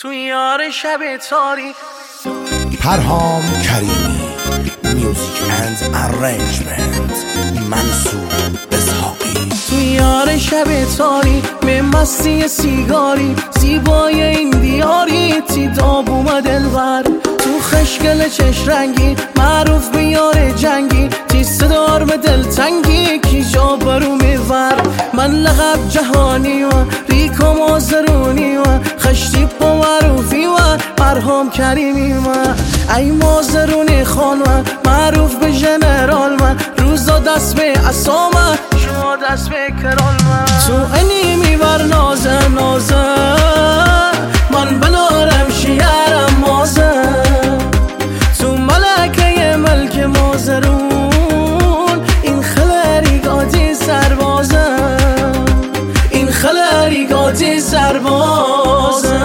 تو یار شب تاری. پرهام کریمی میوزیک اند ارنجمنت منصور اسحاقی. تو یار شب تاری به مستی سیگاری، زیبای این دیاری تیداب اومد الور. تو خشگل چش رنگی معروف به یار جنگی، تیسته دار به دلتنگی کی جا برو میور. من لقب جهانی و ریک و مازرونی و خشتی با معروفی و پرهام کریمی و ای مازرونی خان و معروف به جنرال من، روزا دست به اسام شما دست به کرال من. تو اینی میبر نازه نازه من بنارم شیرم مازه، تو ملکه ملک مازرون این خلریگاتی سربازه، این خلریگاتی سربازه.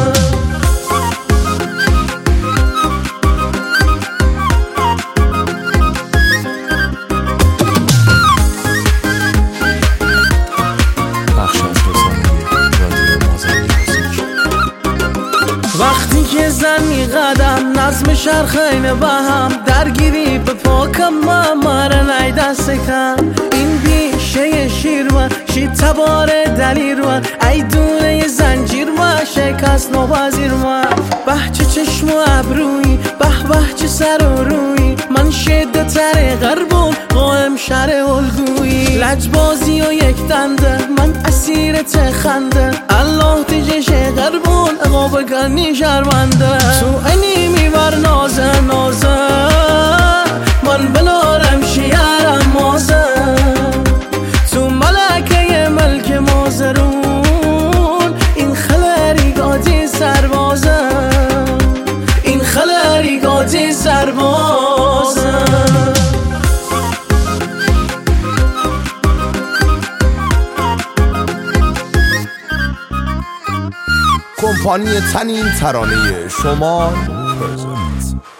وقتی که زنی قدم نظم شرخین با هم درگیری به پاکم مره نی دست کم. این بیشه شیر و شی تبار دلیر و ای دونه زنجیر و شکست نوازیر و به چه چشم و ابروی به چه سر و روی. من شده تر غربون قائم شر الگویی، لجبازی و یک دنده من اسیر تخنده. الله تجش غربون اقاب کنی شرمنده. تو اینی میبر نازه نازه من بنارم شیرم مازه، تو ملکه ملک مازرون این خلریگاتی سربازه، این خلریگاتی سربازه. کمپانی تنین ترانه شما